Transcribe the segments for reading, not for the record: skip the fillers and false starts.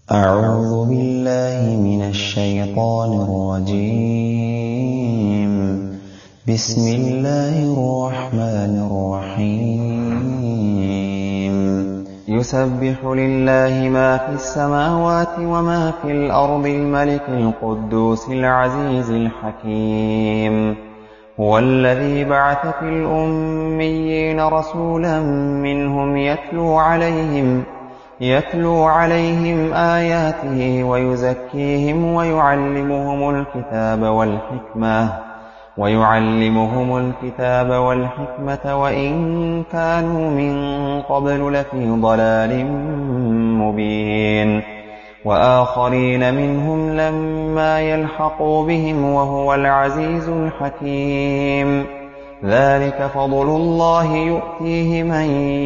أعوذ بالله من الشيطان الرجيم. بسم الله الرحمن الرحيم. يسبح لله ما في السماوات وما في الأرض الملك القدوس العزيز الحكيم. هو الذي بعث في الأميين رسولا منهم يتلو عليهم آياته ويزكيهم ويعلمهم الكتاب والحكمة وإن كانوا من قبل لفي ضلال مبين. وآخرين منهم لما يلحقوا بهم وهو العزيز الحكيم. ذلك فضل الله يؤتيه من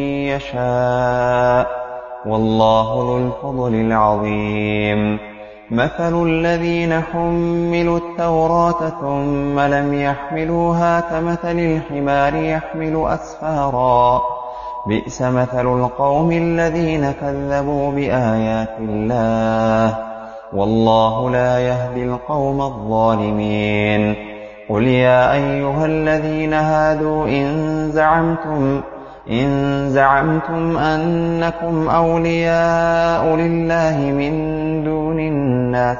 يشاء والله ذو الفضل العظيم. مثل الذين حملوا التوراة ثم لم يحملوها كمثل الحمار يحمل أسفارا. بئس مثل القوم الذين كذبوا بآيات الله والله لا يهدي القوم الظالمين. قل يا أيها الذين هادوا إن زعمتم أنكم أولياء لله من دون الناس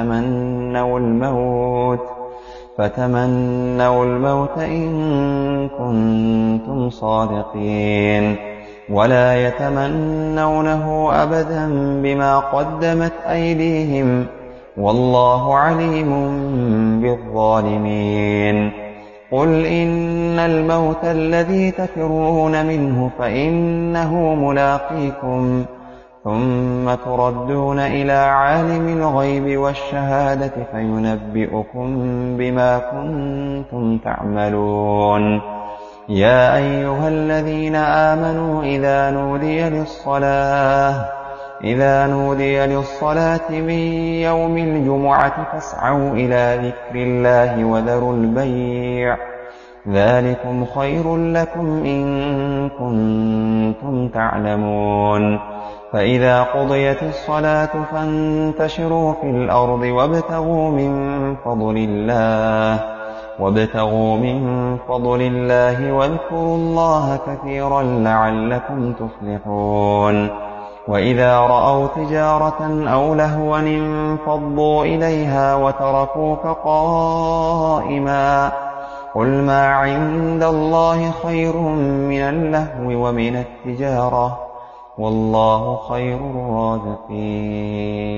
فتمنوا الموت إن كنتم صادقين ولا يتمنونه أبدا بما قدمت أيديهم والله عليم بالظالمين. قل إن الموت الذي تفرون منه فإنه ملاقيكم ثم تردون إلى عالم الغيب والشهادة فينبئكم بما كنتم تعملون. يا أيها الذين آمنوا إذا نودي للصلاة من يوم الجمعة فاسعوا إلى ذكر الله وذروا البيع ذلكم خير لكم إن كنتم تعلمون. فإذا قضيت الصلاة فانتشروا في الأرض وابتغوا من فضل الله واذكروا الله كثيرا لعلكم تفلحون. وإذا رأوا تجارة أو لهوا انفضوا إليها وتركوك قائما. قل ما عند الله خير من اللهو ومن التجارة والله خير الرازقين.